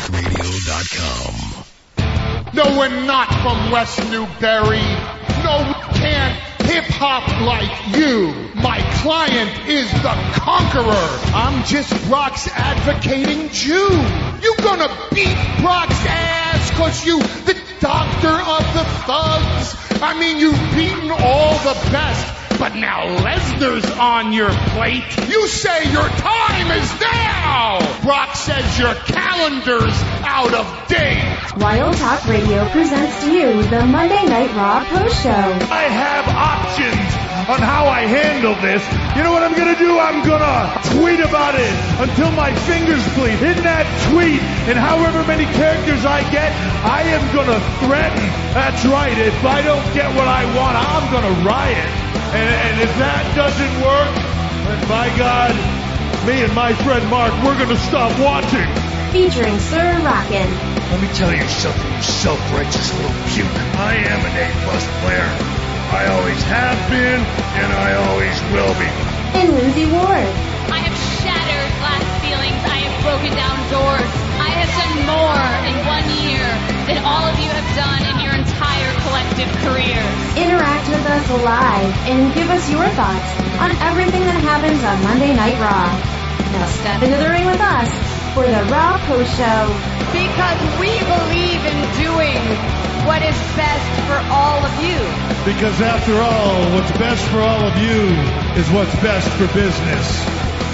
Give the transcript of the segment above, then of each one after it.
RealTalkRadio.com. No, we're not from West Newbury. No, we can't hip-hop like you. My client is the conqueror. I'm just Brock's advocating Jew. You gonna beat Brock's ass cause you the doctor of the thugs? I mean, you've beaten all the best. But now Lesnar's on your plate. You say your time is now. Brock says your calendar's out of date. Wild Talk Radio presents to you the Monday Night Raw Post Show. I have options on how I handle this. You know what I'm going to do? I'm going to tweet about it until my fingers bleed. In that tweet, and however many characters I get, I am going to threaten. That's right. If I don't get what I want, I'm going to riot. And if that doesn't work, then by God, me and my friend Mark, we're going to stop watching. Featuring Sir Rockin'. Let me tell you something, you self-righteous little puke. I am an A-plus player. I always have been, and I always will be. And Lindsay Ward. I have shattered glass ceilings. I have broken down doors. I have done more in 1 year than all of you have done in your entire collective careers. Interact with us live and give us your thoughts on everything that happens on Monday Night Raw. Now step into the ring with us for the Raw Post Show. Because we believe in doing what is best for all of you. Because after all, what's best for all of you is what's best for business.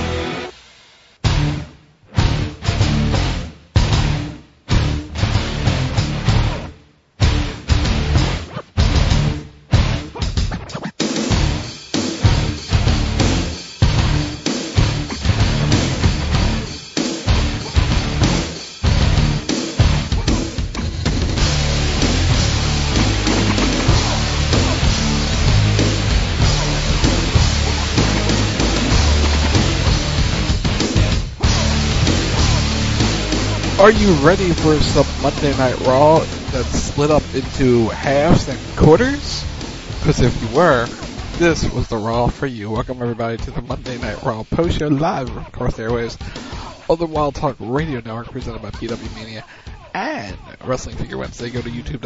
Are you ready for some Monday Night Raw that's split up into halves and quarters? Because if you were, this was the Raw for you. Welcome everybody to the Monday Night Raw post show live from Cross Airwaves on the Wild Talk Radio Network presented by PW Mania and Wrestling Figure Wednesday. Go to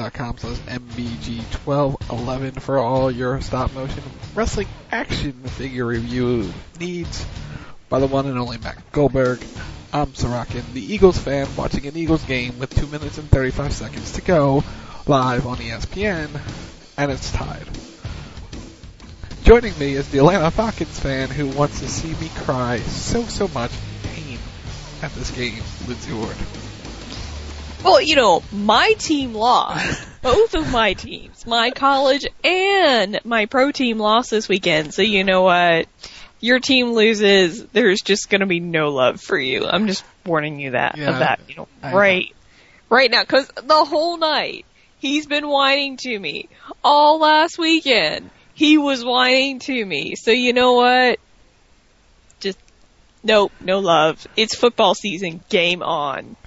youtube.com/MBG1211 for all your stop motion wrestling action figure review needs by the one and only Matt Goldberg. I'm Sorokin, the Eagles fan, watching an Eagles game with 2 minutes and 35 seconds to go, live on ESPN, and it's tied. Joining me is the Atlanta Falcons fan who wants to see me cry so much pain at this game, Lindsay Ward. Well, you know, my team lost. Both of my teams, my college and my pro team lost this weekend, so you know what? Your team loses, there's just gonna be no love for you. I'm just warning you that, right now, cause the whole night, he's been whining to me. All last weekend, he was whining to me. So you know what? Just, nope, no love. It's football season, game on.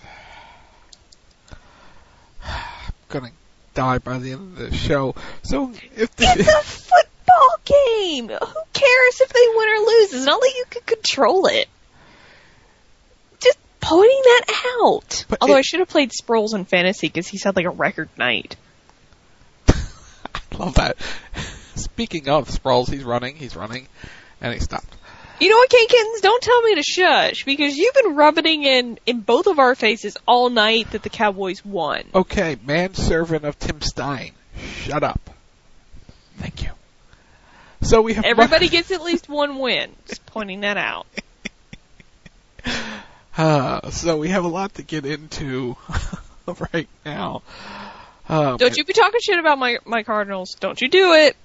I'm gonna die by the end of the show. So, if it's a football game. Who cares if they win or lose? It's not like you can control it. Just pointing that out. But although I should have played Sproles in fantasy because he's had like a record night. I love that. Speaking of Sproles, he's running, and he stopped. You know what, Kinkins? Don't tell me to shush, because you've been rubbing in both of our faces all night that the Cowboys won. Okay, manservant of Tim Stein. Shut up. Thank you. So we have everybody gets at least one win. Just pointing that out. So we have a lot to get into right now. Don't you be talking shit about my Cardinals. Don't you do it.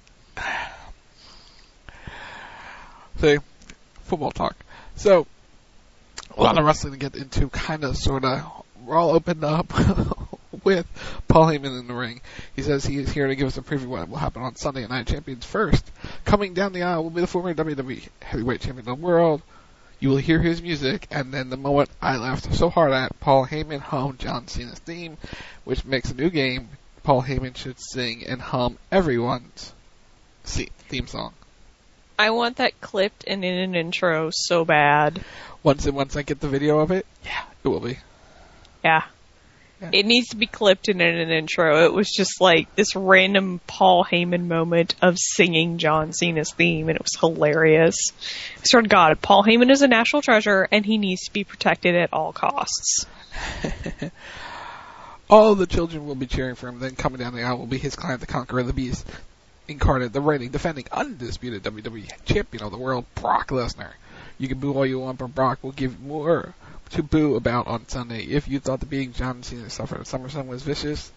See, football talk. So, a lot of wrestling to get into, kind of, sort of. We're all opened up with Paul Heyman in the ring. He says he is here to give us a preview of what will happen on Sunday Night Champions. First, coming down the aisle will be the former WWE Heavyweight Champion of the world. You will hear his music, and then the moment I laughed so hard at, Paul Heyman hummed John Cena's theme, which makes a new game. Paul Heyman should sing and hum everyone's theme song. I want that clipped and in an intro so bad. Once I get the video of it, yeah, it will be. Yeah. It needs to be clipped in an intro. It was just like this random Paul Heyman moment of singing John Cena's theme, and it was hilarious. I swear to God, Paul Heyman is a national treasure, and he needs to be protected at all costs. All the children will be cheering for him. Then coming down the aisle will be his client, the Conqueror, the Beast, incarnate, the reigning, defending, undisputed WWE champion of the world, Brock Lesnar. You can boo all you want, but Brock will give more to boo about on Sunday. If you thought the being John Cena suffered at SummerSlam was vicious,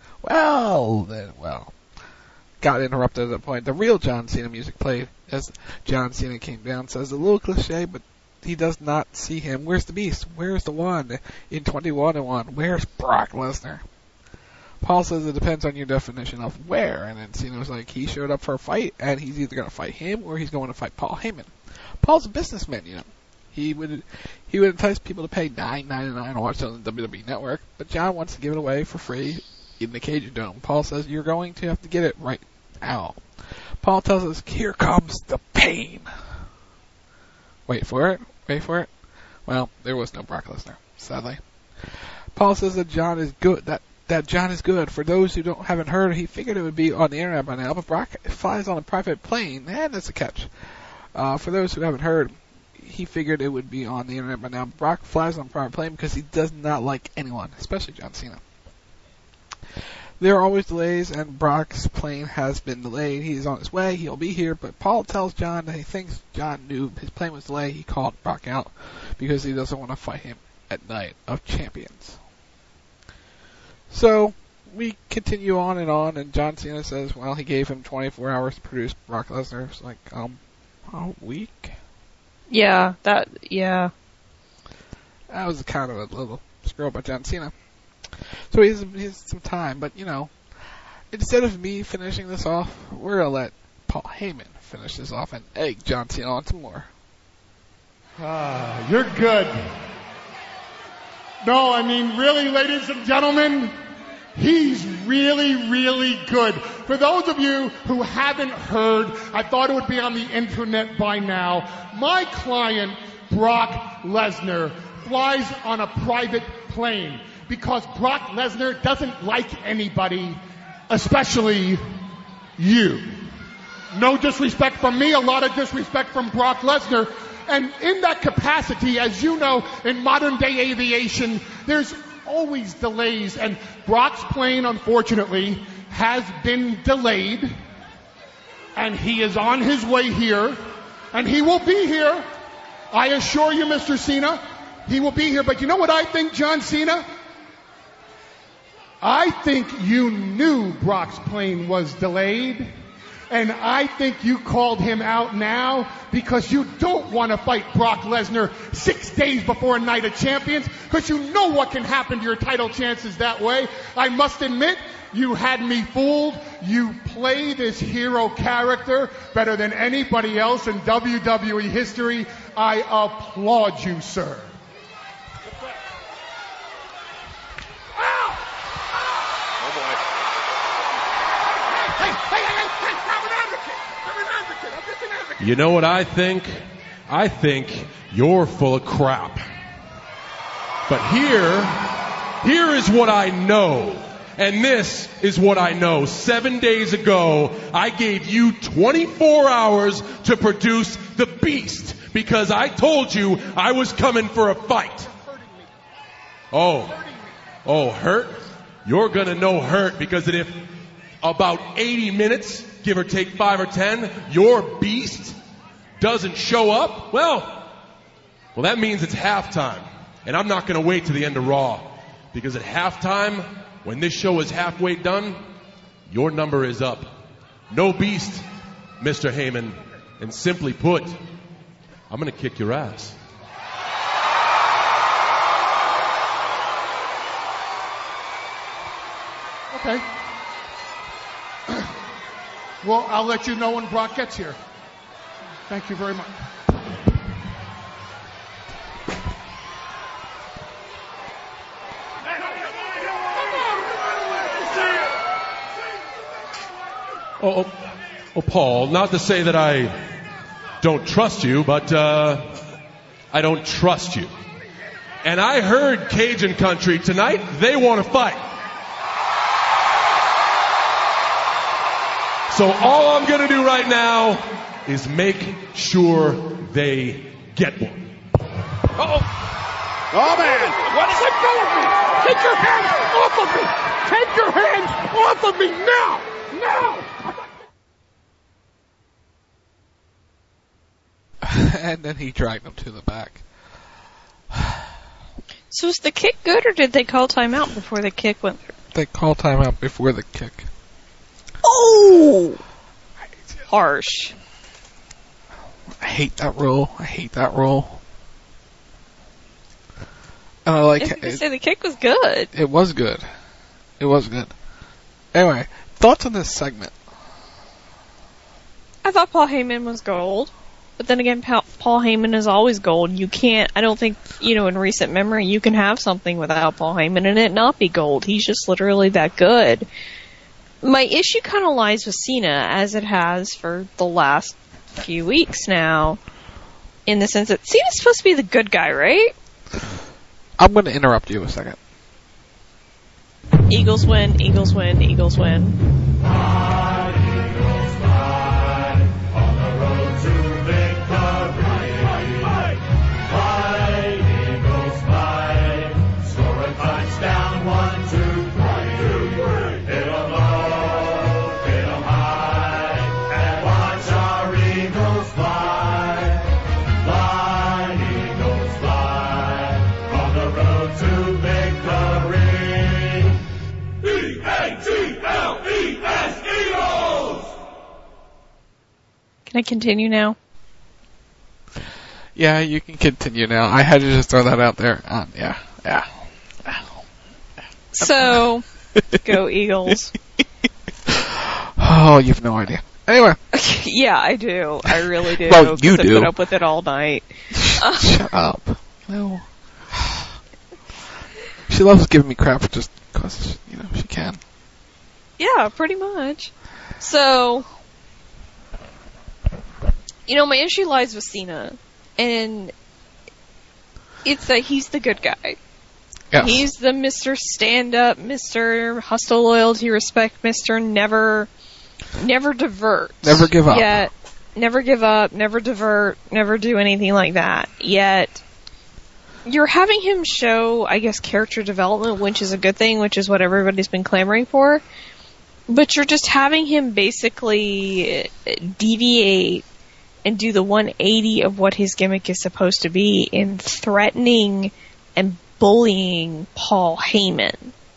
got interrupted at that point. The real John Cena music played as John Cena came down. Says a little cliche, but he does not see him. Where's the Beast? Where's the One in 21-1? Where's Brock Lesnar? Paul says it depends on your definition of where, and then Cena was like, he showed up for a fight, and he's either going to fight him or he's going to fight Paul Heyman. Paul's a businessman, you know. He would entice people to pay $9.99 to watch it on the WWE Network, but John wants to give it away for free in the Cage Dome. Paul says you're going to have to get it right now. Paul tells us, here comes the pain. Wait for it. Well, there was no Brock Lesnar, sadly. Paul says that John is good. That John is good. For those who haven't heard, he figured it would be on the internet by now, but Brock flies on a private plane, and that's a catch. For those who haven't heard, he figured it would be on the internet by now. Brock flies on a private plane because he does not like anyone, especially John Cena. There are always delays, and Brock's plane has been delayed. He is on his way. He'll be here, but Paul tells John that he thinks John knew his plane was delayed. He called Brock out because he doesn't want to fight him at Night of Champions. So we continue on, and John Cena says, well, he gave him 24 hours to produce Brock Lesnar. It's like, a week? Yeah. That was kind of a little screw up by John Cena. So he has some time, but, you know, instead of me finishing this off, we're going to let Paul Heyman finish this off and egg John Cena on some more. You're good. No, I mean, really, ladies and gentlemen, he's really, really good. For those of you who haven't heard, I thought it would be on the internet by now, my client, Brock Lesnar, flies on a private plane because Brock Lesnar doesn't like anybody, especially you. No disrespect from me, a lot of disrespect from Brock Lesnar. And in that capacity, as you know, in modern day aviation, there's always delays. And Brock's plane, unfortunately, has been delayed. And he is on his way here. And he will be here. I assure you, Mr. Cena, he will be here. But you know what I think, John Cena? I think you knew Brock's plane was delayed. And I think you called him out now because you don't want to fight Brock Lesnar 6 days before a Night of Champions because you know what can happen to your title chances that way. I must admit, you had me fooled. You play this hero character better than anybody else in WWE history. I applaud you, sir. You know what I think? I think you're full of crap. But here is what I know. And this is what I know. 7 days ago, I gave you 24 hours to produce the Beast because I told you I was coming for a fight. Oh, hurt? You're gonna know hurt because if about 80 minutes, give or take 5 or 10, your Beast doesn't show up, well, that means it's halftime. And I'm not going to wait to the end of Raw. Because at halftime, when this show is halfway done, your number is up. No Beast, Mr. Heyman. And simply put, I'm going to kick your ass. Okay. Well, I'll let you know when Brock gets here. Thank you very much. Oh, Paul, not to say that I don't trust you, but I don't trust you. And I heard Cajun Country tonight, they want to fight. So all I'm going to do right now is make sure they get one. Uh-oh. Oh, man. What is it going to be? Take your hands off of me. Take your hands off of me now. Now. And then he dragged him to the back. So was the kick good, or did they call timeout before the kick went through? They called timeout before the kick. Oh! Harsh. I hate that rule. And I like I was going to say the kick was good. It was good. Anyway, thoughts on this segment? I thought Paul Heyman was gold. But then again, Paul Heyman is always gold. You can't, I don't think, in recent memory, you can have something without Paul Heyman and it not be gold. He's just literally that good. My issue kind of lies with Cena, as it has for the last few weeks now, in the sense that Cena's supposed to be the good guy, right? I'm going to interrupt you a second. Eagles win, Eagles win, Eagles win. Can I continue now? Yeah, you can continue now. I had to just throw that out there. Yeah. So, go Eagles. Oh, you've no idea. Anyway. Yeah, I do. I really do. Well, you do. I put up with it all night. Shut up. No. She loves giving me crap just because, she can. Yeah, pretty much. So, my issue lies with Cena, and it's that he's the good guy. Yes. He's the Mr. Stand-Up, Mr. Hustle, Loyalty, Respect, Mr. Never divert. Never give up. Yet, never give up, never divert, never do anything like that. Yet, you're having him show, I guess, character development, which is a good thing, which is what everybody's been clamoring for. But you're just having him basically deviate and do the 180 of what his gimmick is supposed to be in threatening and bullying Paul Heyman.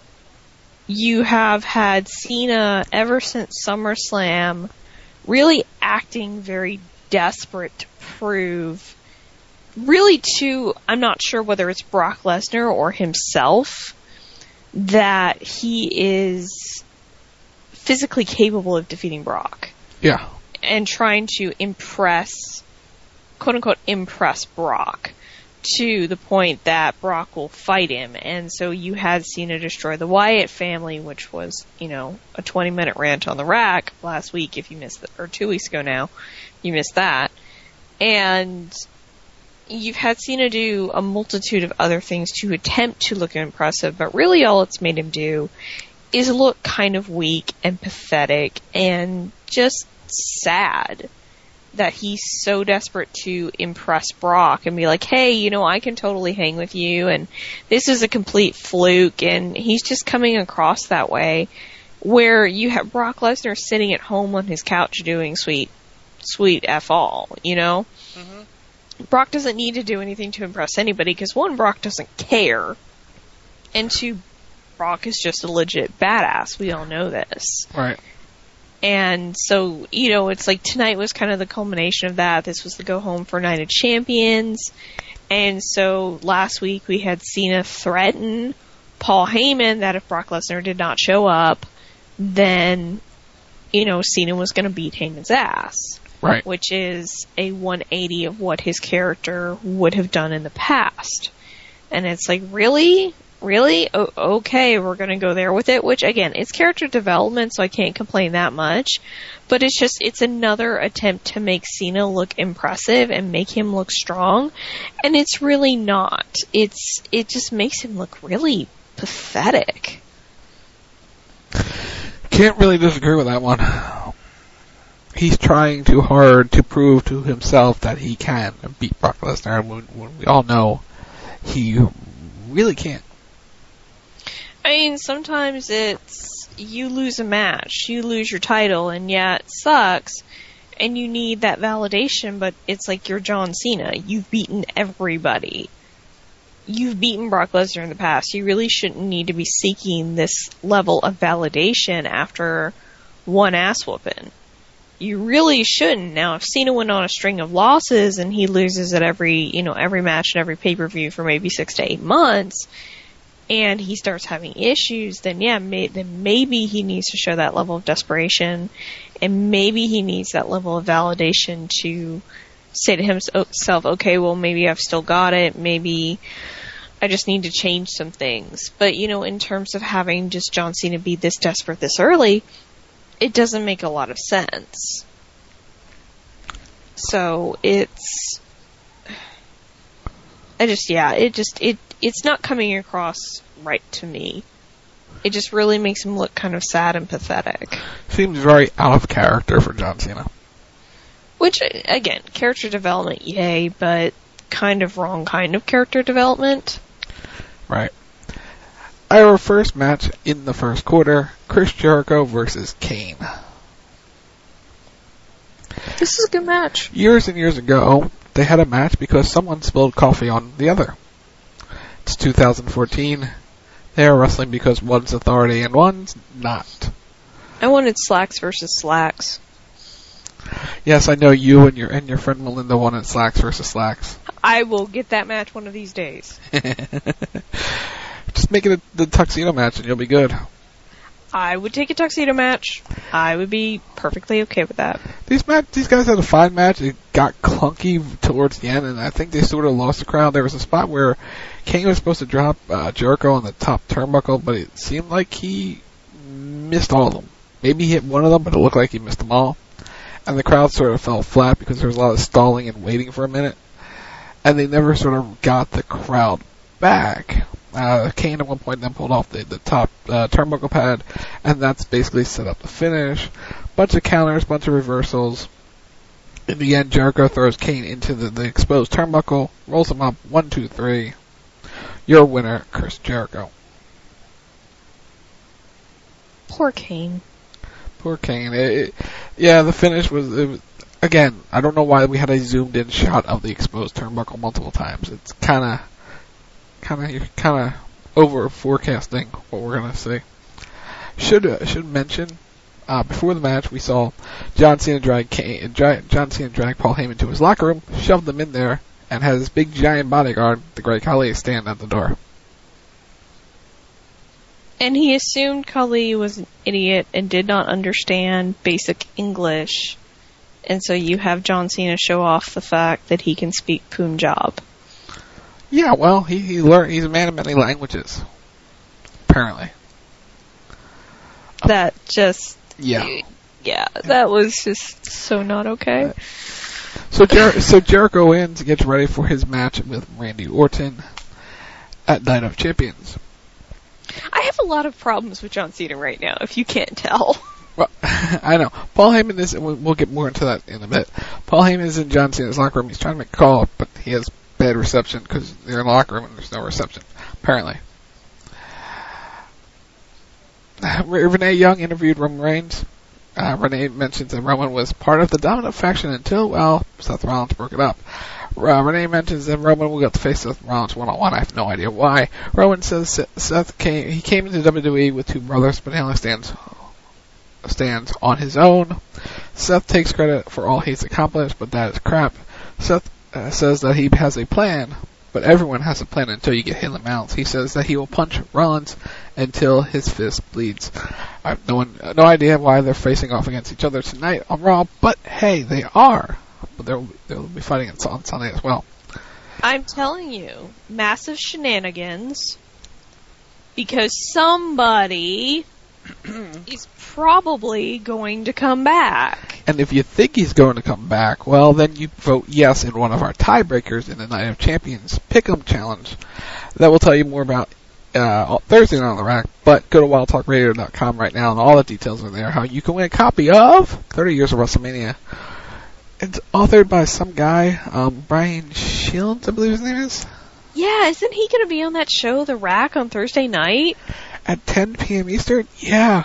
You have had Cena ever since SummerSlam really acting very desperate to prove, really to, I'm not sure whether it's Brock Lesnar or himself, that he is physically capable of defeating Brock. Yeah. And trying to impress, quote unquote, impress Brock to the point that Brock will fight him. And so you had Cena destroy the Wyatt family, which was, a 20-minute rant on the rack last week, if you missed or 2 weeks ago now, you missed that. And you've had Cena do a multitude of other things to attempt to look impressive, but really all it's made him do is look kind of weak and pathetic and just sad that he's so desperate to impress Brock and be like, hey, I can totally hang with you, and this is a complete fluke, and he's just coming across that way, where you have Brock Lesnar sitting at home on his couch doing sweet F all, Mm-hmm. Brock doesn't need to do anything to impress anybody, because one, Brock doesn't care, and two, Brock is just a legit badass. We all know this. Right. And so, it's like tonight was kind of the culmination of that. This was the go home for Night of Champions. And so last week we had Cena threaten Paul Heyman that if Brock Lesnar did not show up, then, Cena was going to beat Heyman's ass. Right. Which is a 180 of what his character would have done in the past. And it's like, really? really? Okay, we're gonna go there with it, which again, it's character development, so I can't complain that much. But it's another attempt to make Cena look impressive and make him look strong, and it's really not. It just makes him look really pathetic. Can't really disagree with that one. He's trying too hard to prove to himself that he can beat Brock Lesnar when we all know he really can't. I mean, sometimes it's you lose a match, you lose your title, and yeah, it sucks, and you need that validation, but it's like you're John Cena. You've beaten everybody. You've beaten Brock Lesnar in the past. You really shouldn't need to be seeking this level of validation after one ass whooping. You really shouldn't. Now, if Cena went on a string of losses and he loses at every match and every pay-per-view for maybe 6 to 8 months, and he starts having issues, then yeah, then maybe he needs to show that level of desperation, and maybe he needs that level of validation to say to himself, okay, well, maybe I've still got it, maybe I just need to change some things. But, in terms of having just John Cena be this desperate this early, it doesn't make a lot of sense. So it's not coming across right to me. It just really makes him look kind of sad and pathetic. Seems very out of character for John Cena. Which, again, character development, yay, but kind of wrong kind of character development. Right. Our first match in the first quarter, Chris Jericho versus Kane. This is a good match. Years and years ago, they had a match because someone spilled coffee on the other. It's 2014. They are wrestling because one's authority and one's not. I wanted Slacks versus Slacks. Yes, I know you and your friend Melinda wanted Slacks versus Slacks. I will get that match one of these days. Just make it the tuxedo match and you'll be good. I would take a tuxedo match. I would be perfectly okay with that. These guys had a fine match. It got clunky towards the end, and I think they sort of lost the crowd. There was a spot where Kane was supposed to drop Jericho on the top turnbuckle, but it seemed like he missed all of them. Maybe he hit one of them, but it looked like he missed them all. And the crowd sort of fell flat because there was a lot of stalling and waiting for a minute. And they never sort of got the crowd back. Kane at one point then pulled off the top turnbuckle pad, and that's basically set up the finish. Bunch of counters, bunch of reversals. In the end, Jericho throws Kane into the exposed turnbuckle, rolls him up, 1, 2, 3. Your winner, Chris Jericho. Poor Kane. Poor Kane. The finish was again, I don't know why we had a zoomed in shot of the exposed turnbuckle multiple times. It's kind of over forecasting what we're gonna see. Should mention before the match we saw John Cena drag Paul Heyman to his locker room, shoved them in there, and had his big giant bodyguard, the Great Khali, stand at the door. And he assumed Khali was an idiot and did not understand basic English, and so you have John Cena show off the fact that he can speak Punjab. Yeah, well, he learned. He's a man of many languages, apparently. That just that was just so not okay. So Jericho gets ready for his match with Randy Orton at Night of Champions. I have a lot of problems with John Cena right now, if you can't tell. Well, I know. Paul Heyman is. We'll get more into that in a bit. Paul Heyman is in John Cena's locker room. He's trying to make a call, but he has bad reception because they're in the locker room and there's no reception, apparently. Renee Young interviewed Roman Reigns. Renee mentions that Roman was part of the dominant faction until, Seth Rollins broke it up. Renee mentions that Roman will get to face Seth Rollins one-on-one. I have no idea why. Roman says Seth came into WWE with two brothers, but he only stands on his own. Seth takes credit for all he's accomplished, but that is crap. Seth says that he has a plan, but everyone has a plan until you get hit in the mouth. He says that he will punch Rollins until his fist bleeds. I have no idea why they're facing off against each other tonight on Raw, but hey, they are. But they'll be fighting on Sunday as well. I'm telling you, massive shenanigans. because somebody is probably going to come back. And if you think he's going to come back, well, then you vote yes in one of our tiebreakers in the Night of Champions Pick'em Challenge. That will tell you more about Thursday Night on the Rack, but go to wildtalkradio.com right now, and all the details are there. How you can win a copy of 30 Years of WrestleMania. It's authored by some guy, Brian Shields, I believe his name is. Yeah, isn't he going to be on that show, The Rack, on Thursday night? At 10 p.m. Eastern? Yeah.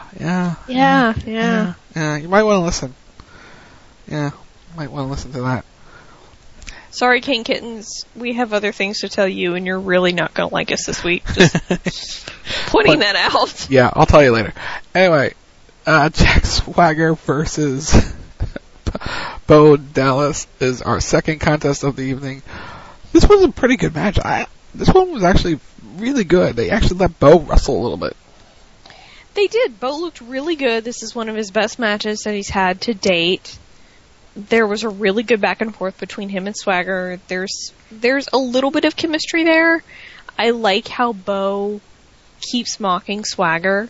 You might want to listen. Yeah, you might want to listen to that. Sorry, King Kittens, we have other things to tell you, and you're really not going to like us this week. Just pointing that out. Yeah, I'll tell you later. Anyway, Jack Swagger versus Bo Dallas is our second contest of the evening. This was a pretty good match. This one was actually really good. They actually let Bo wrestle a little bit. They did. Bo looked really good. This is one of his best matches that he's had to date. There was a really good back and forth between him and Swagger. There's a little bit of chemistry there. I like how Bo keeps mocking Swagger,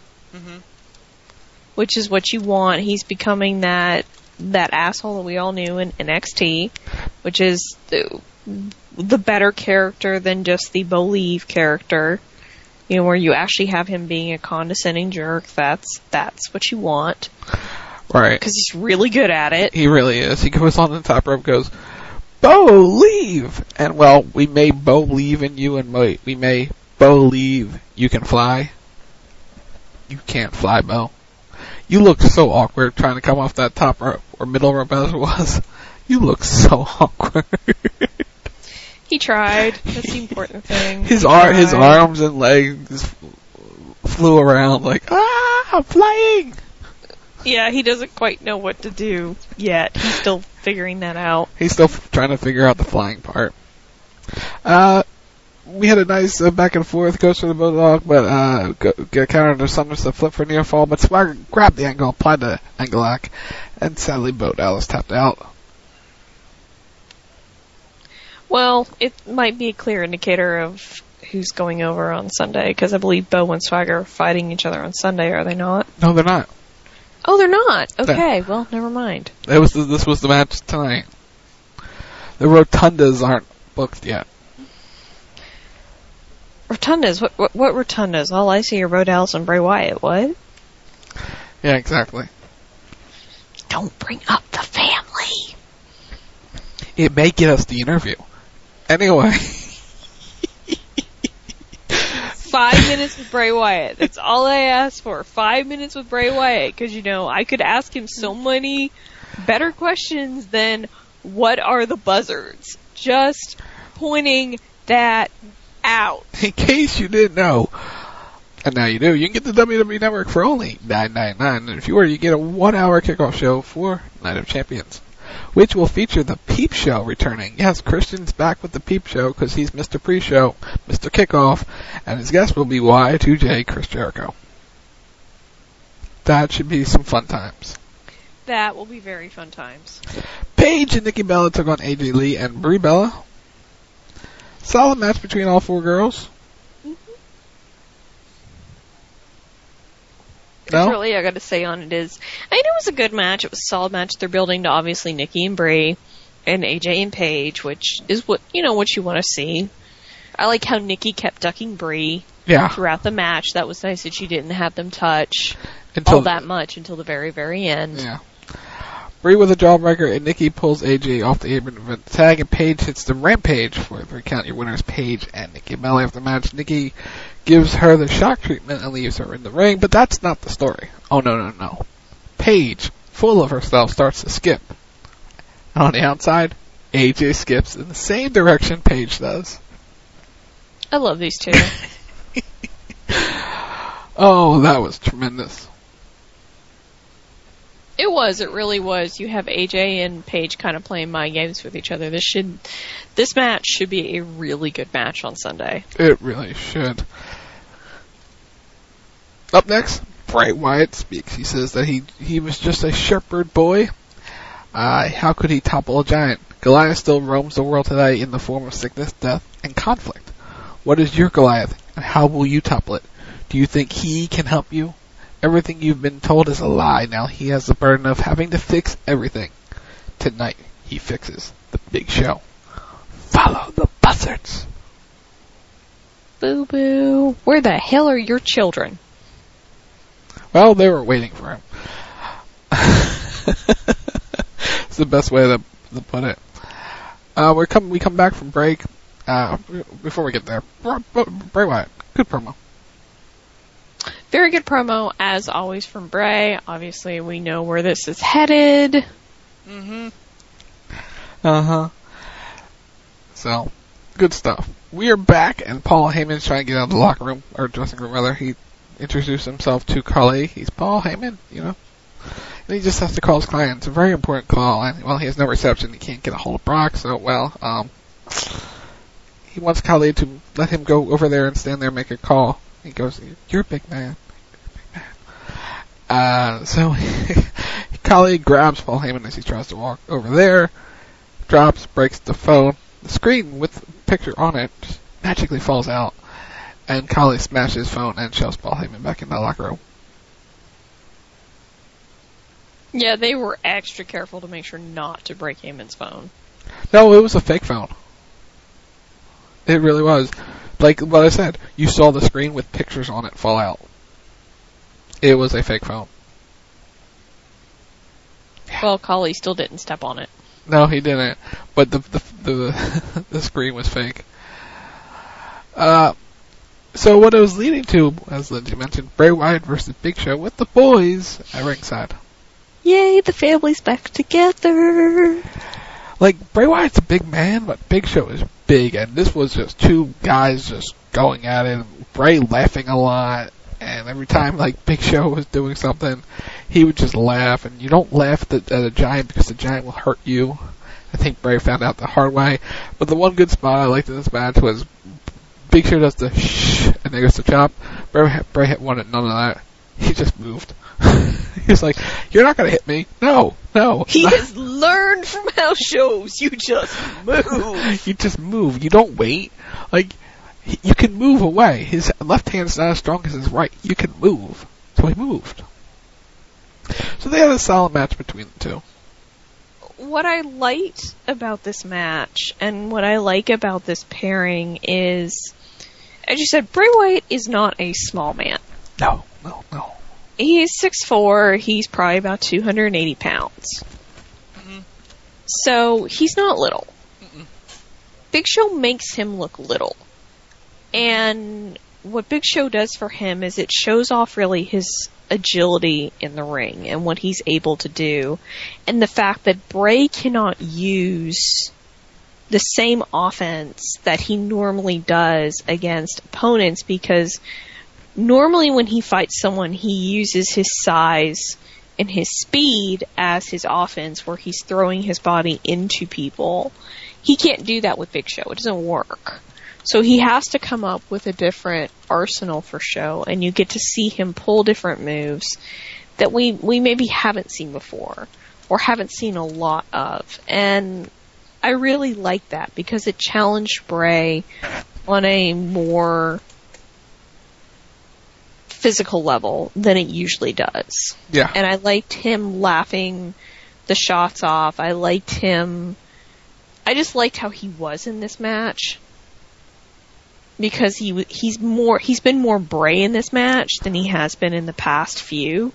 which is what you want. He's becoming that asshole that we all knew in NXT, which is the better character than just the Believe character. You know, where you actually have him being a condescending jerk. That's what you want. Right. Because he's really good at it. He really is. He goes on the top rope, goes, Bo, leave! And, well, we may believe in you, and we may believe you can fly. You can't fly, Bo. You look so awkward trying to come off that top rope, or middle rope as it was. You look so awkward. He tried. That's the important thing. His arms and legs flew around like, I'm flying! Yeah, he doesn't quite know what to do yet. He's still figuring that out. He's still trying to figure out the flying part. We had a nice back and forth, goes for the Bulldog, but get counter to Summers to flip for near fall, but Swagger grabbed the angle, applied the angle lock, and sadly Bo Dallas tapped out. Well, it might be a clear indicator of who's going over on Sunday, because I believe Bo and Swagger are fighting each other on Sunday, are they not? No, they're not. Oh, they're not? Okay, well, never mind. This was the match tonight. The rotundas aren't booked yet. Rotundas? What rotundas? All I see are Bo Dallas and Bray Wyatt. What? Yeah, exactly. Don't bring up the family. It may get us the interview. Anyway. 5 minutes with Bray Wyatt. That's all I asked for. 5 minutes with Bray Wyatt. Because, you know, I could ask him so many better questions than what are the buzzards. Just pointing that out. In case you didn't know. And now you do. You can get the WWE Network for only $9.99. And if you were, you get a 1-hour kickoff show for Night of Champions, which will feature the Peep Show returning. Yes, Christian's back with the Peep Show because he's Mr. Pre-Show, Mr. Kickoff, and his guest will be Y2J Chris Jericho. That should be some fun times. That will be very fun times. Paige and Nikki Bella took on AJ Lee and Brie Bella. Solid match between all four girls. No? That's really I got to say on it is, I mean, it was a good match. It was a solid match. They're building to obviously Nikki and Brie and AJ and Paige, which is what you want to see. I like how Nikki kept ducking Brie throughout the match. That was nice that she didn't have them touch all that much until the very, very end. Yeah. Brie with a jawbreaker, and Nikki pulls AJ off the apron event tag, and Paige hits the Rampage for the 3 count. Your winners, Paige and Nikki Bella. After the match, Nikki gives her the shock treatment and leaves her in the ring, but that's not the story. Oh, no. Paige, full of herself, starts to skip. And on the outside, AJ skips in the same direction Paige does. I love these two. Oh, that was tremendous. It really was. You have AJ and Paige kind of playing mind games with each other. This match should be a really good match on Sunday. It really should. Up next, Bray Wyatt speaks. He says that he was just a shepherd boy. How could he topple a giant? Goliath still roams the world today in the form of sickness, death, and conflict. What is your Goliath, How will you topple it? Do you think he can help you? Everything you've been told is a lie. Now he has the burden of having to fix everything. Tonight, he fixes the Big Show. Follow the buzzards. Boo boo. Where the hell are your children? Well, they were waiting for him. It's the best way to put it. We come back from break. Before we get there, Bray Wyatt, good promo. Very good promo, as always, from Bray. Obviously, we know where this is headed. Mm-hmm. Uh-huh. So, good stuff. We are back, and Paul Heyman's trying to get out of the locker room, or dressing room, rather. He introduced himself to Khali. He's Paul Heyman, you know. And he just has to call his client. It's a very important call, and, well, he has no reception. He can't get a hold of Brock, so, well, he wants Khali to let him go over there and stand there and make a call. He goes, "You're a big man." So Khali grabs Paul Heyman as he tries to walk over there, drops, breaks the phone. The screen with the picture on it just magically falls out, and Khali smashes his phone and shoves Paul Heyman back in the locker room. Yeah, they were extra careful to make sure not to break Heyman's phone. No, it was a fake phone. It really was. Like what I said, you saw the screen with pictures on it fall out. It was a fake phone. Well, Khali still didn't step on it. No, he didn't. But the screen was fake. So what it was leading to, as Lindsay mentioned, Bray Wyatt versus Big Show with the boys at ringside. Yay, the family's back together. Like, Bray Wyatt's a big man, but Big Show is big, and this was just two guys just going at it, Bray laughing a lot, and every time, like, Big Show was doing something, he would just laugh, and you don't laugh at a giant because the giant will hurt you. I think Bray found out the hard way, but the one good spot I liked in this match was Big Show does the shh, and then goes to chop. Bray wanted none of that. He just moved. He's like, "You're not gonna hit me." No. He has learned from house shows. You just move. You just move. You don't wait. Like, you can move away. His left hand's not as strong as his right. You can move. So he moved. So they had a solid match between the two. What I liked about this match, and what I like about this pairing is, as you said, Bray Wyatt is not a small man. No. He's 6'4", he's probably about 280 pounds. Mm-hmm. So, he's not little. Mm-mm. Big Show makes him look little. And what Big Show does for him is it shows off really his agility in the ring and what he's able to do. And the fact that Bray cannot use the same offense that he normally does against opponents, because normally when he fights someone, he uses his size and his speed as his offense, where he's throwing his body into people. He can't do that with Big Show. It doesn't work. So he has to come up with a different arsenal for Show, and you get to see him pull different moves that we maybe haven't seen before, or haven't seen a lot of. And I really like that, because it challenged Bray on a more physical level than it usually does. Yeah. And I liked him laughing the shots off. I just liked how he was in this match, because he's been more Bray in this match than he has been in the past few.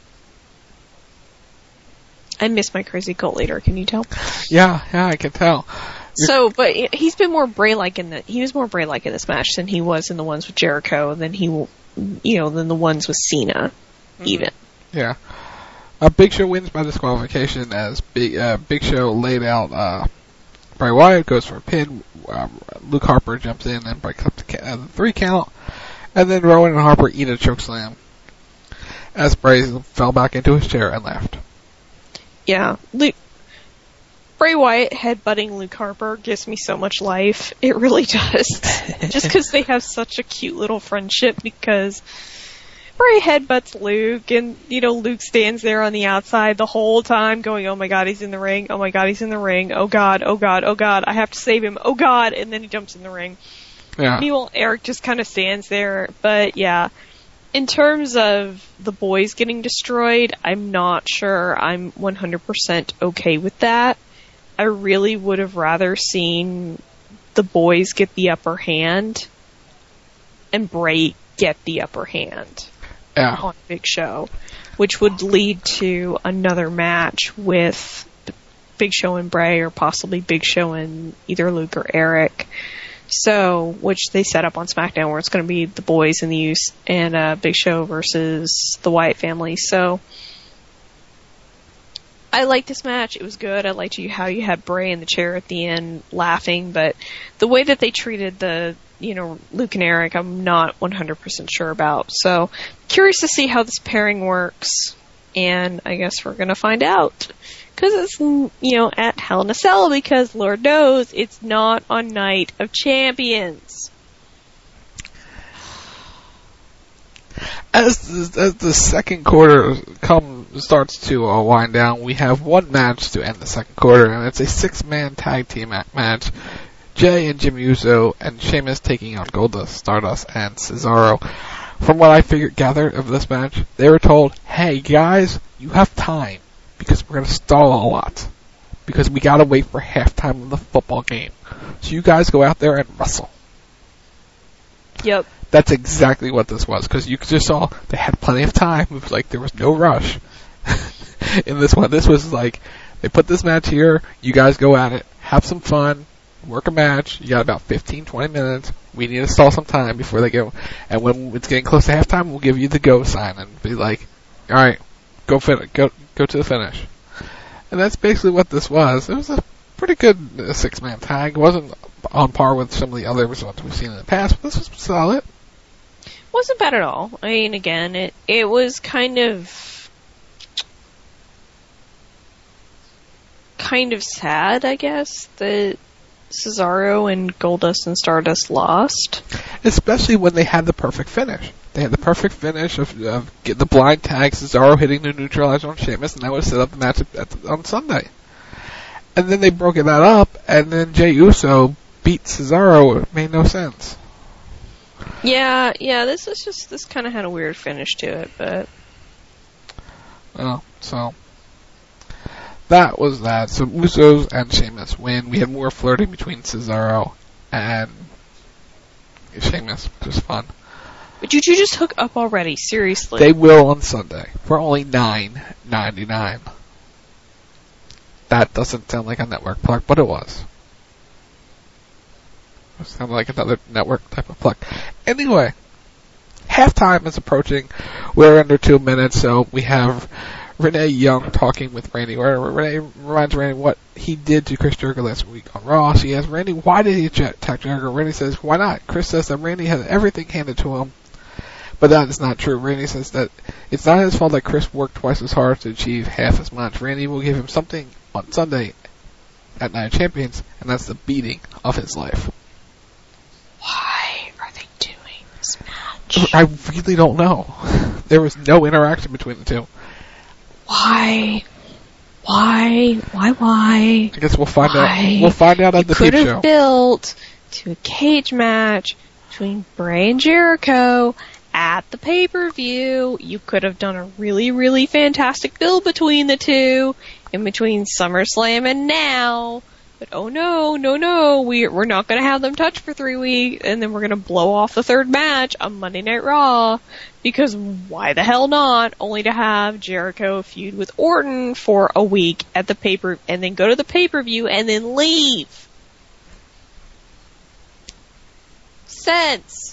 I miss my crazy cult leader, can you tell? Yeah, I can tell. But he's been more Bray-like he was more Bray-like in this match than he was in the ones with Jericho, than the ones with Cena, even. Yeah. Big Show wins by disqualification as Big Show laid out Bray Wyatt, goes for a pin. Luke Harper jumps in and breaks up the 3 count. And then Rowan and Harper eat a chokeslam as Bray fell back into his chair and left. Yeah. Bray Wyatt headbutting Luke Harper gives me so much life. It really does. Just because they have such a cute little friendship, because Bray headbutts Luke, and, Luke stands there on the outside the whole time going, "Oh my God, he's in the ring. Oh my God, he's in the ring. Oh God, oh God, oh God, I have to save him. Oh God," and then he jumps in the ring. Yeah. Meanwhile, Eric just kind of stands there. But yeah, in terms of the boys getting destroyed, I'm not sure I'm 100% okay with that. I really would have rather seen the boys get the upper hand and Bray get the upper hand on Big Show, which would lead to another match with Big Show and Bray, or possibly Big Show and either Luke or Eric. So, which they set up on SmackDown, where it's going to be the boys and the Uce and Big Show versus the Wyatt family. So, I liked this match. It was good. I liked how you had Bray in the chair at the end laughing, but the way that they treated Luke and Eric, I'm not 100% sure about. So, curious to see how this pairing works, and I guess we're going to find out. Because it's, at Hell in a Cell, because Lord knows it's not on Night of Champions. As the second quarter starts to wind down, we have one match to end the second quarter, and it's a 6-man tag team match. Jay and Jimmy Uso and Sheamus taking on Goldust, Stardust, and Cesaro. From what I gathered of this match, they were told, hey guys, you have time, because we're going to stall a lot. Because we got to wait for halftime of the football game. So you guys go out there and wrestle. Yep. That's exactly what this was, because you just saw they had plenty of time. It was like there was no rush in this one. This was like, they put this match here, you guys go at it, have some fun, work a match, you got about 15, 20 minutes, we need to stall some time before they go, and when it's getting close to halftime, we'll give you the go sign and be like, alright, go to the finish. And that's basically what this was. It was a pretty good 6-man tag. It wasn't on par with some of the other results we've seen in the past, but this was solid. Wasn't bad at all. I mean, again, it was kind of sad, I guess, that Cesaro and Goldust and Stardust lost. Especially when they had the perfect finish. They had the perfect finish of get the blind tag, Cesaro hitting the neutralizer on Sheamus, and that would set up the match on Sunday. And then they broke that up, and then Jey Uso beat Cesaro. It made no sense. Yeah, this kind of had a weird finish to it, but... Well, so... that was that. So Usos and Sheamus win. We had more flirting between Cesaro and Sheamus, which was fun. But you just hook up already, seriously. They will on Sunday for only $9.99. That doesn't sound like a network plug, but it was. It sounded like another network type of plug. Anyway, halftime is approaching. We're under 2 minutes, so we have Renee Young talking with Randy. Renee reminds Randy what he did to Chris Jericho last week on Raw. She asks Randy, why did he attack Jericho? Randy says, why not? Chris says that Randy had everything handed to him. But that is not true. Randy says that it's not his fault that Chris worked twice as hard to achieve half as much. Randy will give him something on Sunday at Night of Champions, and that's the beating of his life. Why are they doing this match? I really don't know. There was no interaction between the two. Why? I guess we'll find out. We'll find out on the Peep Show. You could have built to a cage match between Bray and Jericho at the pay-per-view. You could have done a really, really fantastic build between the two, in between SummerSlam and now. But oh no, we're not going to have them touch for 3 weeks, and then we're going to blow off the third match on Monday Night Raw, because why the hell not, only to have Jericho feud with Orton for a week at the pay-per, and then go to the pay-per-view and then leave. Sense.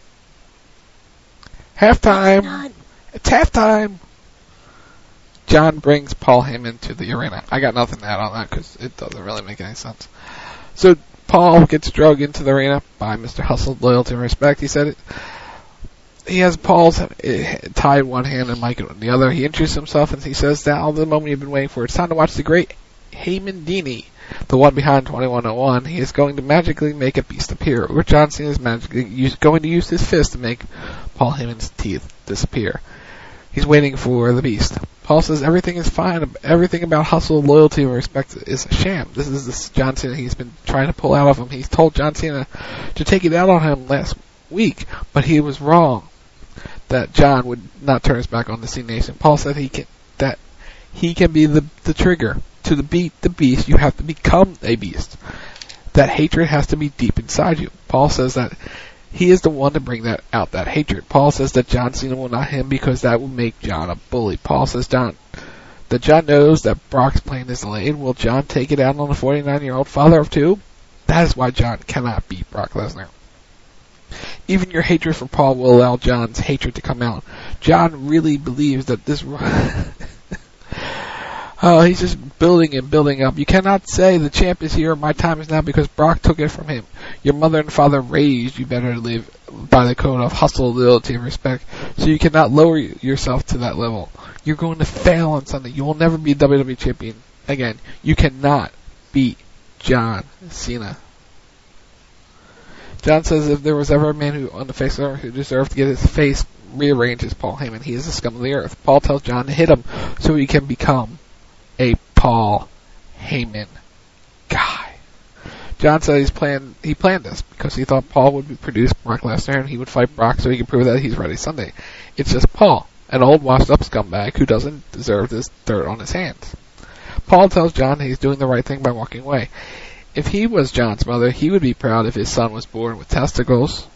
Halftime. It's halftime. John brings Paul Heyman to the arena. I got nothing to add on that because it doesn't really make any sense. So Paul gets drugged into the arena by Mr. Hustle, loyalty and respect. He said it. He has Paul's tied one hand and Mike in the other. He introduces himself and he says, now the moment you've been waiting for. It's time to watch the great Heyman Dini, the one behind 2101. He is going to magically make a beast appear. Rich Johnson is magically going to use his fist to make Paul Heyman's teeth disappear. He's waiting for the beast. Paul says everything is fine. Everything about hustle, loyalty, and respect is a sham. This is this John Cena he's been trying to pull out of him. He's told John Cena to take it out on him last week, but he was wrong. That John would not turn his back on the Cena Nation. Paul said he can be the trigger. To beat the beast, you have to become a beast. That hatred has to be deep inside you. Paul says that he is the one to bring that hatred. Paul says that John Cena will not him because that will make John a bully. Paul says John knows that Brock's plan is delayed. Will John take it out on the 49-year-old father of two? That is why John cannot beat Brock Lesnar. Even your hatred for Paul will allow John's hatred to come out. John really believes that this... he's just building and building up. You cannot say the champ is here, my time is now, because Brock took it from him. Your mother and father raised you better live by the code of hustle, loyalty, and respect, so you cannot lower yourself to that level. You're going to fail on Sunday. You will never be WWE champion again. You cannot beat John Cena. John says if there was ever a man who on the face of the earth who deserved to get his face rearranged, it's Paul Heyman. He is the scum of the earth. Paul tells John to hit him so he can become a Paul Heyman guy. John said he planned this because he thought Paul would produce Brock Lesnar and he would fight Brock so he could prove that he's ready Sunday. It's just Paul, an old washed-up scumbag who doesn't deserve this dirt on his hands. Paul tells John he's doing the right thing by walking away. If he was John's mother, he would be proud if his son was born with testicles.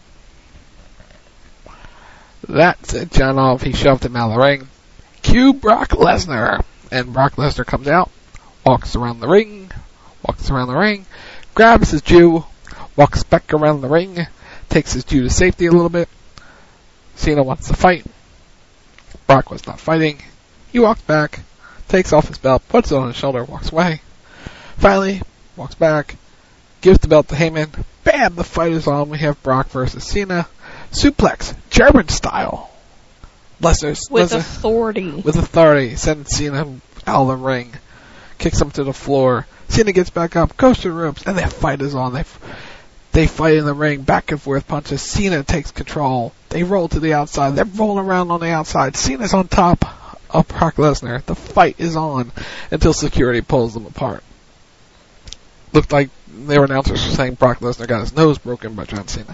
That set John off. He shoved him out of the ring. Cue Brock Lesnar. And Brock Lesnar comes out, walks around the ring, grabs his Jew, walks back around the ring, takes his Jew to safety a little bit. Cena wants to fight. Brock was not fighting. He walks back, takes off his belt, puts it on his shoulder, walks away. Finally, walks back, gives the belt to Heyman. Bam! The fight is on. We have Brock versus Cena. Suplex, German style. With authority. Sends Cena out of the ring. Kicks him to the floor. Cena gets back up, goes to the ropes, and the fight is on. They fight in the ring, back and forth punches. Cena takes control. They roll to the outside. They're rolling around on the outside. Cena's on top of Brock Lesnar. The fight is on until security pulls them apart. Looked like their announcers were saying Brock Lesnar got his nose broken by John Cena.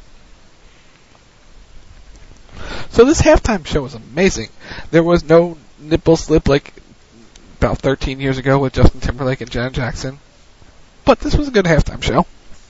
So this halftime show was amazing. There was no nipple slip like about 13 years ago with Justin Timberlake and Janet Jackson. But this was a good halftime show.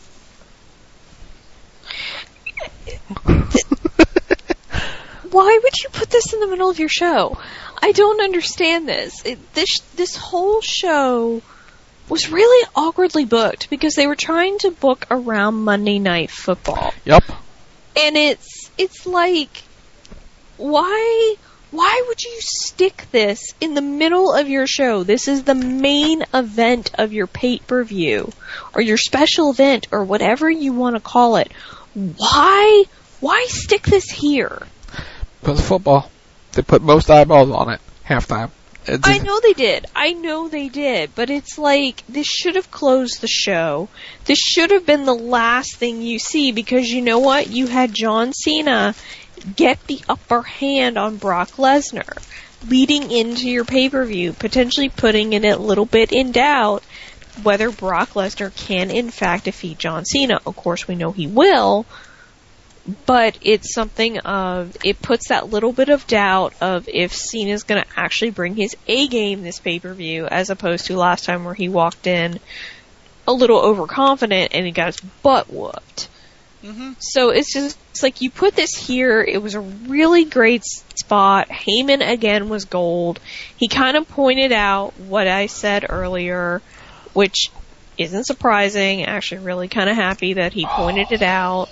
Why would you put this in the middle of your show? I don't understand this. This whole show was really awkwardly booked because they were trying to book around Monday Night Football. Yep. And it's like, why would you stick this in the middle of your show? This is the main event of your pay-per-view or your special event or whatever you want to call it. Why stick this here? Because of football. They put most eyeballs on it. Halftime. I know they did. But it's like, this should have closed the show. This should have been the last thing you see because you know what? You had John Cena get the upper hand on Brock Lesnar leading into your pay-per-view, potentially putting it a little bit in doubt whether Brock Lesnar can in fact defeat John Cena. Of course, we know he will. But it's something of, it puts that little bit of doubt of if Cena's going to actually bring his A game this pay-per-view, as opposed to last time where he walked in a little overconfident and he got his butt whooped. Mm-hmm. So it's like you put this here, it was a really great spot. Heyman again was gold. He kind of pointed out what I said earlier, which isn't surprising. Actually really kind of happy that he pointed it out.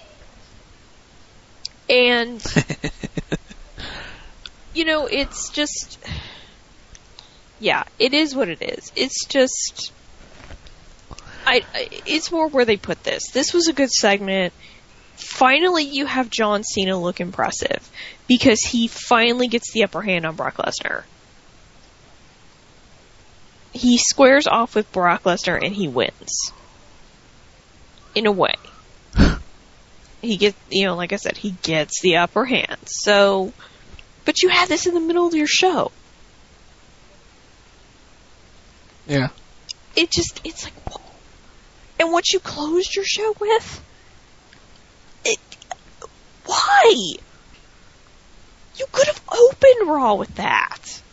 And, you know, it's just, yeah, it is what it is. It's just, it's more where they put this. This was a good segment. Finally, you have John Cena look impressive because he finally gets the upper hand on Brock Lesnar. He squares off with Brock Lesnar and he wins. In a way. He gets, you know, like I said, he gets the upper hand. So, but you had this in the middle of your show. Yeah. It's like, whoa. And what you closed your show with? Why? You could have opened Raw with that.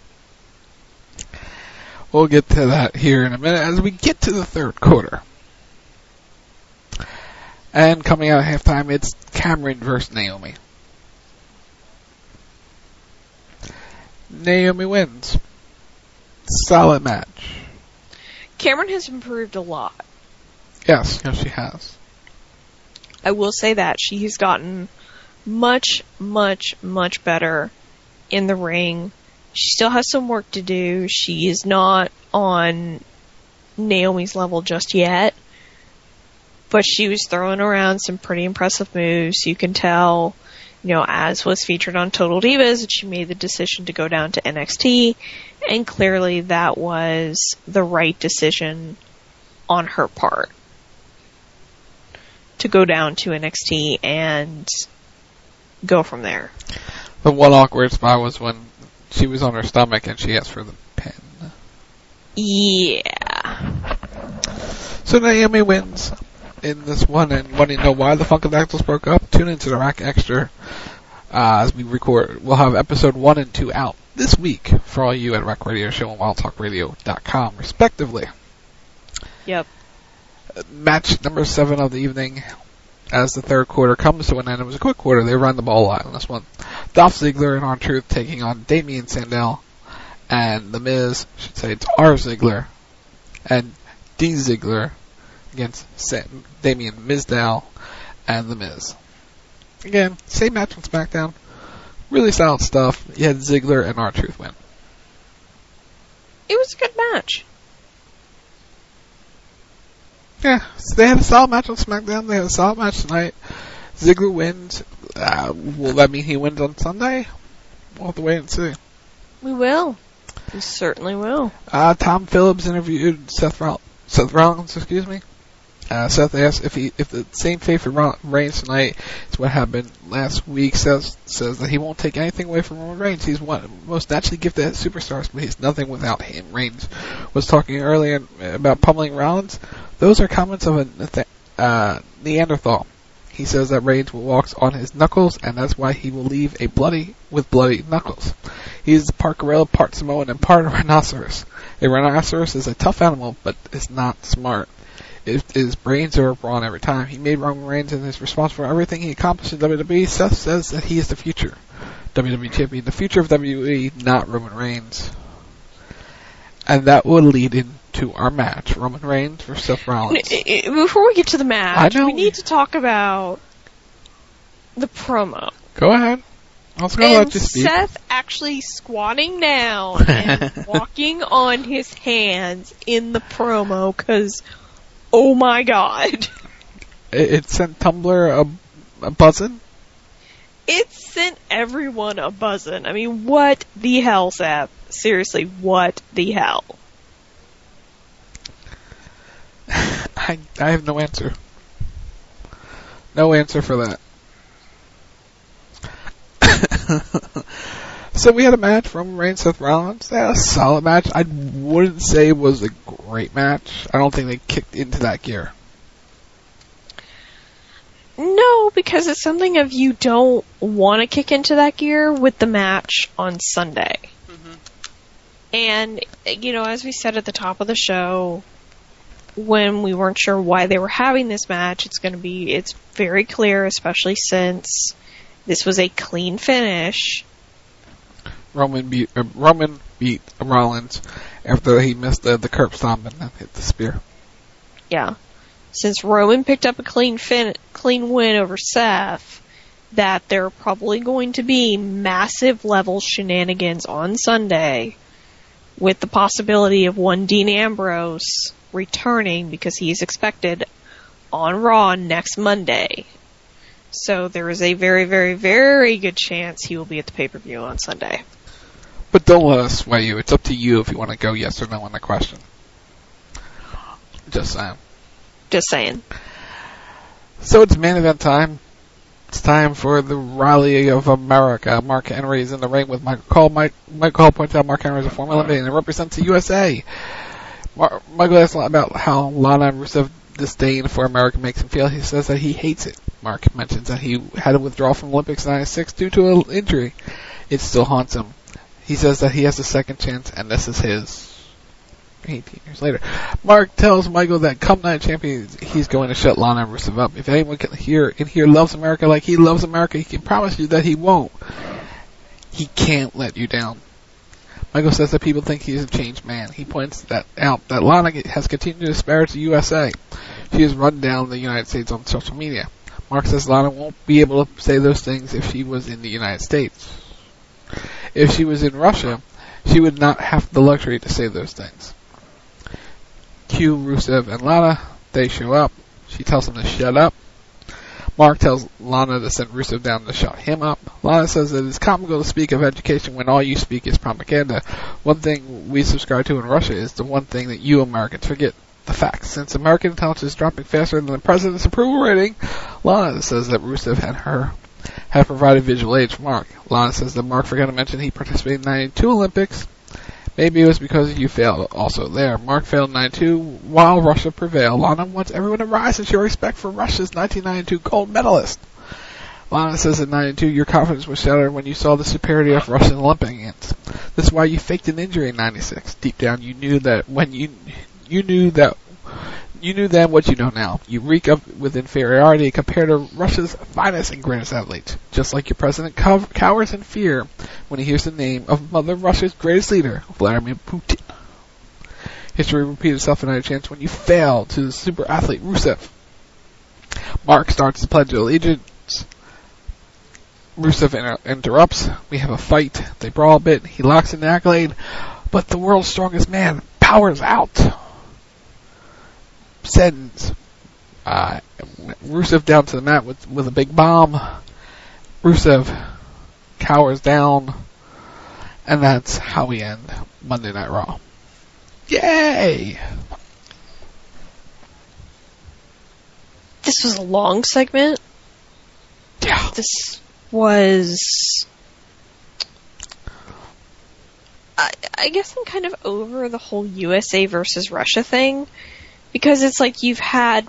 We'll get to that here in a minute as we get to the third quarter. And coming out at halftime, it's Cameron versus Naomi. Naomi wins. Solid match. Cameron has improved a lot. Yes, she has. I will say that. She has gotten much, much, much better in the ring. She still has some work to do. She is not on Naomi's level just yet. But she was throwing around some pretty impressive moves. You can tell, as was featured on Total Divas, that she made the decision to go down to NXT. And clearly that was the right decision on her part. To go down to NXT and go from there. The one awkward spot was when she was on her stomach and she asked for the pin. Yeah. So Naomi wins in this one, and want to know why the Funkadactyls broke up? Tune into the Rack Extra as we record. We'll have episode 1 and 2 out this week for all you at Rack Radio Show and WildTalkRadio.com, respectively. Yep. Match number 7 of the evening as the third quarter comes to an end. It was a quick quarter. They ran the ball a lot on this one. Dolph Ziggler and R-Truth taking on Damien Sandow and The Miz. I should say it's R. Ziggler and D. Ziggler against Damien Mizdow and The Miz. Again, same match on SmackDown. Really solid stuff. You had Ziggler and R-Truth win. It was a good match. Yeah, so they had a solid match on SmackDown. They had a solid match tonight. Ziggler wins. Will that mean he wins on Sunday? We'll have to wait and see. We will. We certainly will. Tom Phillips interviewed Seth Rollins, excuse me. Seth asked if the same fate for Reigns tonight is what happened last week. Says that he won't take anything away from Roman Reigns. He's one of the most naturally gifted superstars, but he's nothing without him. Reigns was talking earlier about pummeling Rollins. Those are comments of a Neanderthal. He says that Reigns walks on his knuckles, and that's why he will leave with bloody knuckles. He is part gorilla, part Samoan, and part rhinoceros. A rhinoceros is a tough animal, but is not smart. It is brains or brawn every time. He made Roman Reigns and is responsible for everything he accomplished in WWE. Seth says that he is the future WWE champion, the future of WWE, not Roman Reigns. And that will lead into our match, Roman Reigns versus Seth Rollins. Before we get to the match, we need to talk about the promo. Go ahead. I was going to let you speak. Seth actually squatting down and walking on his hands in the promo, because, oh my god. It sent Tumblr a buzzing? It sent everyone a buzzing. I mean, what the hell, Seth? Seriously, what the hell? I have no answer. No answer for that. So we had a match from Reigns Seth Rollins. Yeah, a solid match. I wouldn't say it was a great match. I don't think they kicked into that gear. No, because it's something of you don't want to kick into that gear with the match on Sunday. Mm-hmm. And, as we said at the top of the show, when we weren't sure why they were having this match, it's very clear, especially since this was a clean finish. Roman beat Rollins after he missed the curb stomp and then hit the spear. Yeah. Since Roman picked up a clean win over Seth, that there are probably going to be massive level shenanigans on Sunday, with the possibility of one Dean Ambrose returning because he is expected on Raw next Monday. So there is a very, very, very good chance he will be at the pay-per-view on Sunday. But don't let us sway you. It's up to you if you want to go yes or no on the question. Just saying. Just saying. So it's main event time. It's time for the Rally of America. Mark Henry is in the ring with Michael Cole. Michael Cole points out Mark Henry is a former Olympian and represents the USA. Michael asks about how Lana and Rusev disdain for America makes him feel. He says that he hates it. Mark mentions that he had to withdraw from Olympics '96 due to an injury. It still haunts him. He says that he has a second chance, and this is his. 18 years later, Mark tells Michael that come Night Champion, he's going to shut Lana and Rusev up. If anyone in here loves America like he loves America, he can promise you that he won't. He can't let you down. Michael says that people think he's a changed man. He points out that Lana has continued to disparage the USA. She has run down the United States on social media. Mark says Lana won't be able to say those things if she was in the United States. If she was in Russia, she would not have the luxury to say those things. Cue Rusev and Lana. They show up. She tells them to shut up. Mark tells Lana to send Rusev down to shut him up. Lana says that it's comical to speak of education when all you speak is propaganda. One thing we subscribe to in Russia is the one thing that you Americans forget. The facts. Since American intelligence is dropping faster than the president's approval rating, Lana says that Rusev and her have provided visual aids for Mark. Lana says that Mark forgot to mention he participated in the '92 Olympics. Maybe it was because you failed also there. Mark failed in '92 while Russia prevailed. Lana wants everyone to rise and show respect for Russia's 1992 gold medalist. Lana says in '92 your confidence was shattered when you saw the superiority of Russian Olympians. This is why you faked an injury in '96. Deep down you knew that when you knew then what you know now. You reek with inferiority compared to Russia's finest and greatest athletes. Just like your president cowers in fear when he hears the name of Mother Russia's greatest leader, Vladimir Putin. History repeats itself another chance when you fail to the super athlete Rusev. Mark starts the Pledge of Allegiance. Rusev interrupts. We have a fight. They brawl a bit. He locks in the accolade, but the world's strongest man powers out. Sends Rusev down to the mat with a big bomb. Rusev cowers down, and that's how we end Monday Night Raw. Yay! This was a long segment. Yeah. This was... I guess I'm kind of over the whole USA versus Russia thing. Because it's like you've had,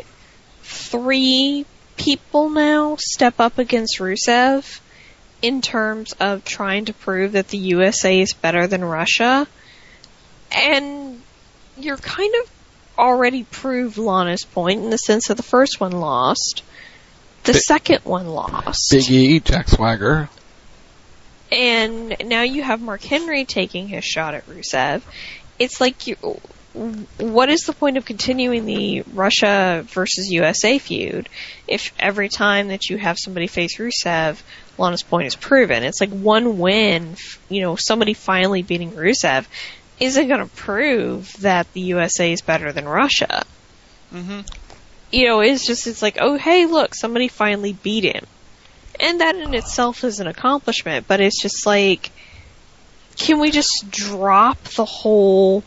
3 people now step up against Rusev in terms of trying to prove that the USA is better than Russia. And you're kind of already proved Lana's point in the sense that the first one lost. The second one lost. Big E, Jack Swagger. And now you have Mark Henry taking his shot at Rusev. It's like what is the point of continuing the Russia versus USA feud if every time that you have somebody face Rusev, Lana's point is proven? It's like one win, somebody finally beating Rusev isn't going to prove that the USA is better than Russia. Mm-hmm. It's like, oh, hey, look, somebody finally beat him. And that in itself is an accomplishment, but it's just like, can we just drop the whole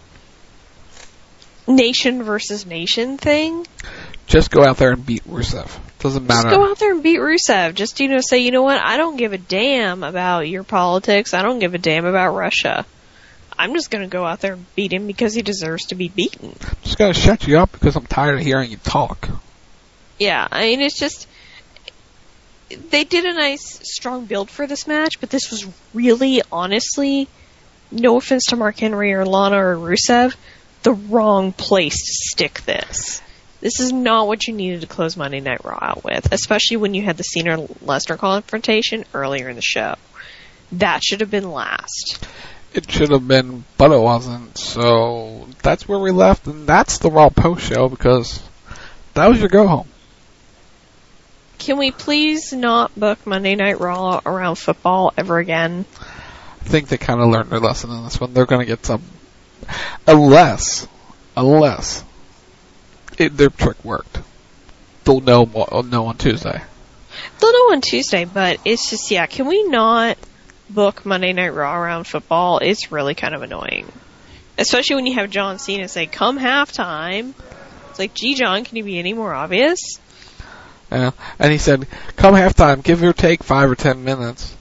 nation versus nation thing? Just go out there and beat Rusev. Doesn't matter. Just go out there and beat Rusev. Just, say, you know what, I don't give a damn about your politics. I don't give a damn about Russia. I'm just going to go out there and beat him because he deserves to be beaten. I'm just going to shut you up because I'm tired of hearing you talk. Yeah, it's just... They did a nice, strong build for this match, but this was really, honestly, no offense to Mark Henry or Lana or Rusev, the wrong place to stick this. This is not what you needed to close Monday Night Raw out with, especially when you had the Cena-Lesnar confrontation earlier in the show. That should have been last. It should have been, but it wasn't. So that's where we left, and that's the Raw post show because that was your go home. Can we please not book Monday Night Raw around football ever again? I think they kind of learned their lesson in this one. They're going to get some, unless their trick worked. They'll know on Tuesday. They'll know on Tuesday, but it's just, can we not book Monday Night Raw around football? It's really kind of annoying. Especially when you have John Cena say, come halftime. It's like, gee, John, can you be any more obvious? Yeah, and he said, come halftime, give or take 5 or 10 minutes.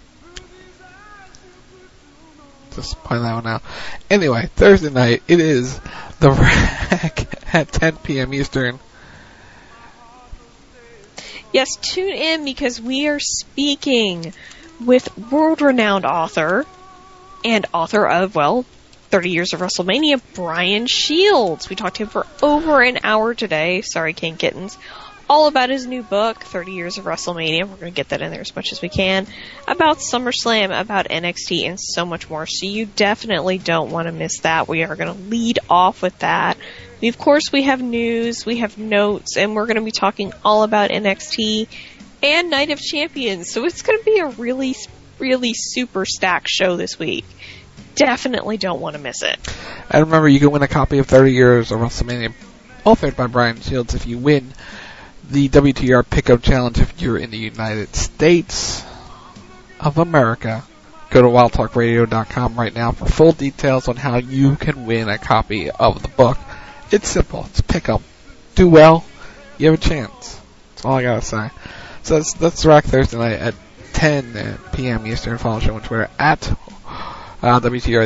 Just play that one out. Anyway, Thursday night, it is The Rack at 10 p.m. Eastern. Yes, tune in because we are speaking with world-renowned author and author of, 30 Years of WrestleMania, Brian Shields. We talked to him for over an hour today. Sorry, King Kittens. All about his new book, 30 Years of WrestleMania. We're going to get that in there as much as we can. About SummerSlam, about NXT, and so much more. So you definitely don't want to miss that. We are going to lead off with that. Of course, we have news, we have notes, and we're going to be talking all about NXT and Night of Champions. So it's going to be a really, really super stacked show this week. Definitely don't want to miss it. And remember, you can win a copy of 30 Years of WrestleMania, authored by Brian Shields, if you win the WTR Pickup Challenge if you're in the United States of America. Go to wildtalkradio.com right now for full details on how you can win a copy of the book. It's simple. It's pick up. Do well. You have a chance. That's all I gotta say. So that's Rack Thursday night at 10 p.m. Eastern. Follow the show on Twitter at WTR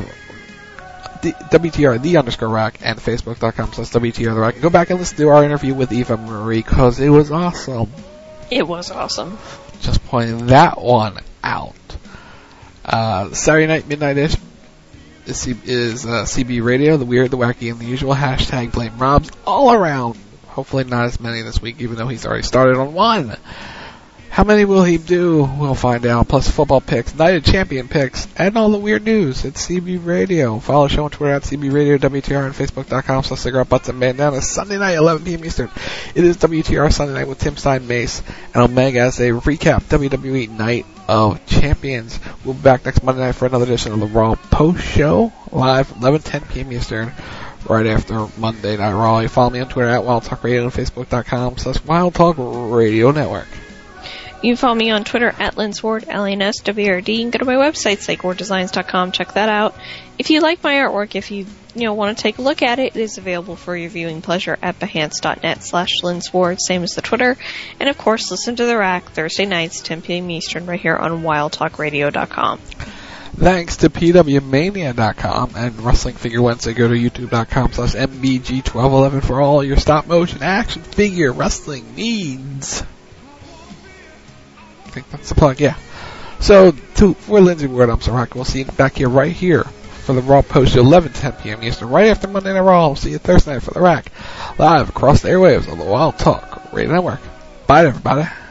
the underscore rack and Facebook.com/WTR the rack. And go back and listen to our interview with Eva Marie because it was awesome. It was awesome. Just pointing that one out. Saturday night, midnight-ish, is CB Radio, the weird, the wacky, and the usual. Hashtag blame Robs all around. Hopefully not as many this week, even though he's already started on one. How many will he do? We'll find out. Plus football picks, Night of Champion picks, and all the weird news at CB Radio. Follow the show on Twitter at CB Radio, WTR, and Facebook.com/cigarette butts and bandana. Sunday night, 11 p.m. Eastern. It is WTR Sunday night with Tim Stein, Mace, and Omega as they recap WWE Night of Champions. We'll be back next Monday night for another edition of the Raw Post Show, live 11:10 p.m. Eastern, right after Monday Night Raw. You follow me on Twitter at Wild Talk Radio and Facebook.com/Wild Talk Radio Network. You can follow me on Twitter at LynnSword, LANSWRD. You can go to my website, SakeWordDesigns.com. Check that out. If you like my artwork, if you want to take a look at it, it is available for your viewing pleasure at Behance.net/LynnSword, same as the Twitter. And of course, listen to The Rack Thursday nights, 10 p.m. Eastern, right here on WildTalkRadio.com. Thanks to PWMania.com and Wrestling Figure Wednesday. Go to YouTube.com/MBG1211 for all your stop motion action figure wrestling needs. I think that's the plug, yeah. So, for Lindsay Ward, I'm Rock. We'll see you back here right here for the Raw Post at 11:10 p.m. Eastern, right after Monday Night Raw. We'll see you Thursday night for The Rack, live across the airwaves of the Wild Talk Radio Network. Bye, everybody.